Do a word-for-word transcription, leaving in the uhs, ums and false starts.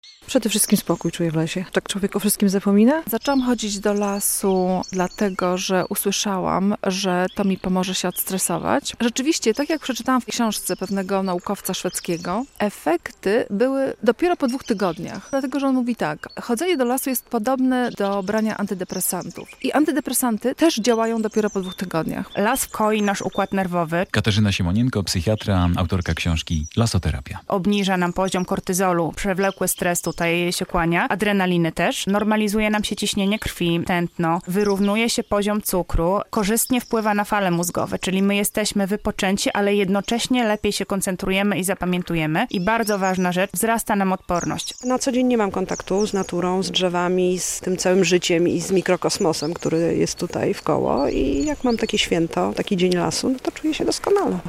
Przede wszystkim spokój czuję w lesie. Tak człowiek o wszystkim zapomina. Zaczęłam chodzić do lasu dlatego, że usłyszałam, że to mi pomoże się odstresować. Rzeczywiście, tak jak przeczytałam w książce pewnego naukowca szwedzkiego, efekty były dopiero po dwóch tygodniach. Dlatego, że on mówi tak, chodzenie do lasu jest podobne do brania antydepresantów. I antydepresanty też działają dopiero po dwóch tygodniach. Las koi nasz układ nerwowy. Katarzyna Simonienko, psychiatra, autorka książki Lasoterapia. Obniża nam poziom kortyzolu, przewlekły stres tutaj się kłania, adrenaliny też. Normalizuje nam się ciśnienie krwi, tętno, wyrównuje się poziom cukru, korzystnie wpływa na fale mózgowe, czyli my jesteśmy wypoczęci, ale jednocześnie lepiej się koncentrujemy i zapamiętujemy. I bardzo ważna rzecz, wzrasta nam odporność. Na co dzień nie mam kontaktu z naturą, z drzewami, z tym całym życiem i z mikrokosmosem, który jest tutaj wkoło. I jak mam takie święto, taki dzień lasu, no to czuję się doskonale.